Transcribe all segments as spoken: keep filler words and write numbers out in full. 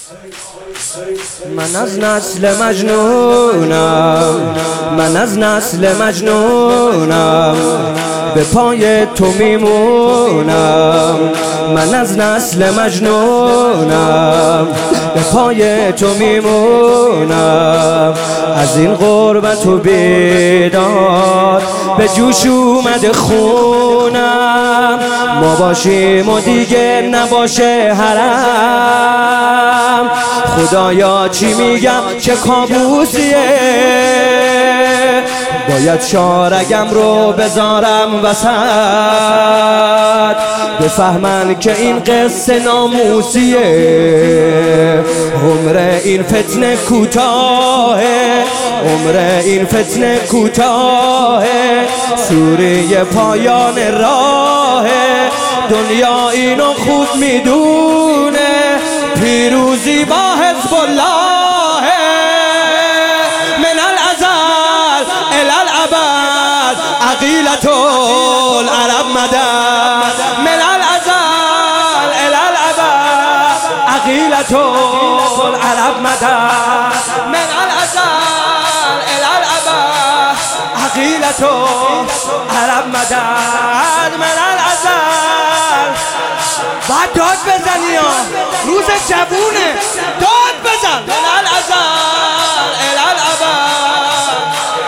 من از نسل مجنونم، من از نسل مجنونم، به پای تو میمونم. من از نسل مجنونم، به پای تو میمونم. از این غربت و بیداد به جوش اومده خونم. ما باشیم و دیگه نباشه حرم. خدایا چی میگم چه کابوسیه، باید شارگم رو بذارم وسط، بفهمن که این قصه ناموسیه. عمر این فتنه کوتاهه، عمر این فتنه کوتاهه، سوره پایان راهه. دنیا اینو خوب میدونه، پیروزی با حزب الله. من الازل الی الابد عقیلة العرب مدد. من الازل الی الابد عقیلة العرب مدد. من الازل الی الابد عقیلة العرب مدد. من الازل باید داد بزنی ها، روز جوونه، داد بزن. من الازل الی الابد.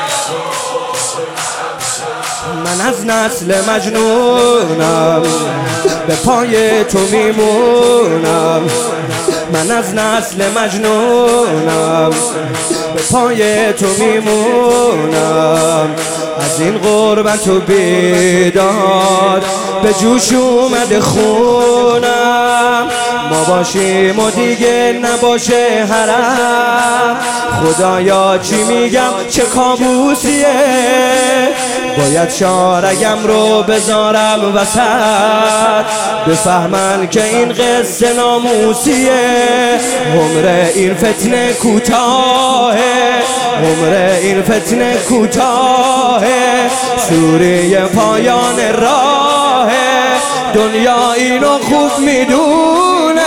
من از نسل مجنونم، به پای تو میمونم. من از نسل مجنونم، به پای تو میمونم. از این غربت و بیداد به جوش اومده خونم. ما باشیم و دیگه نباشه حرم. خدایا چی میگم چه کابوسیه، باید شارگم رو بذارم وسط، بفهمن که این قصه ناموسیه. عمر این فتنه کوتاهه، عمر این فتنه کوتاهه، سوره پایان راهه. دنیا اینو خوب میدونه،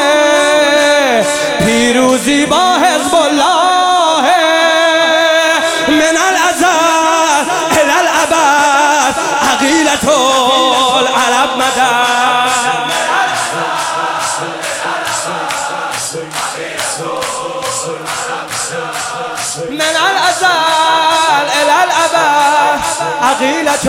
پیروزی با حزب الله. من الازل الی الابد عقیلة العرب مدد. من الازل الی الابد عقیلة.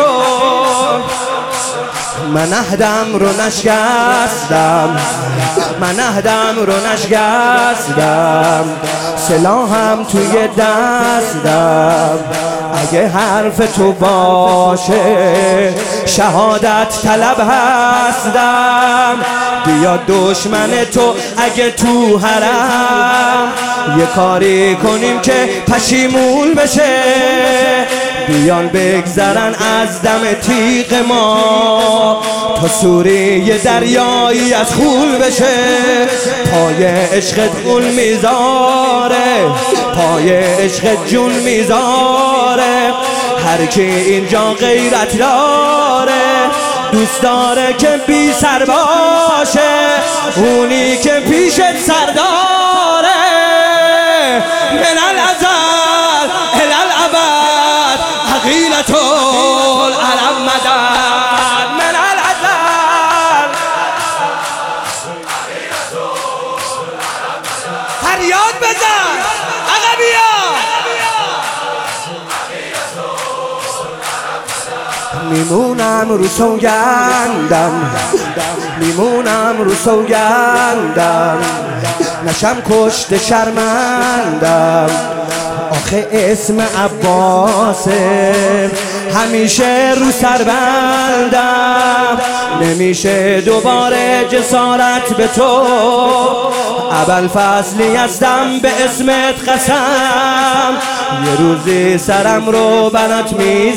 من عهدم رو نشکستم، من عهدم رو نشکستم، سلاحم توی دستم. اگه حرف تو باشه شهادت طلب هستم. بیا دشمن تو اگه تو حرم، یه کاری کنیم که پشیمون بشه. بیان بگذرن از دم تیغ ما، تا سوره دریایی از خون بشه. پای عشقت خون میذاره، پای عشقت جون میذاره. هر کی اینجا غیرت داره، دوست داره که بی سر باشه، اونی که پیشت سرداره. من الازل الی الابد عقیلة العرب مدد. من الازل فریاد بزن عقبیا. میمونم رو سوگندم، میمونم رو سوگندم، نشم کشت شرمندم. آخه اسم عباسه همیشه رو سر بندم. نمیشه دوباره جسارت به تو، ابوالفضلی هستم به اسمت قسم. یه روزی سرم رو برات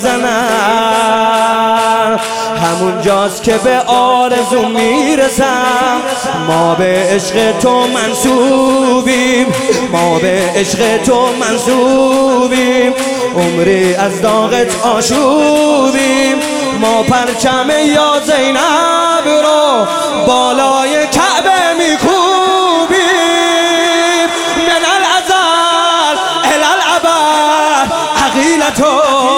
میزنم، همون جاست که به آرزو میرسم. ما به عشق تو منسوبیم، ما به عشق تو منسوبیم. عمری از داغت آشوبیم. ما پرچم یا زینب رو بالای کعبه میکوبیم. تو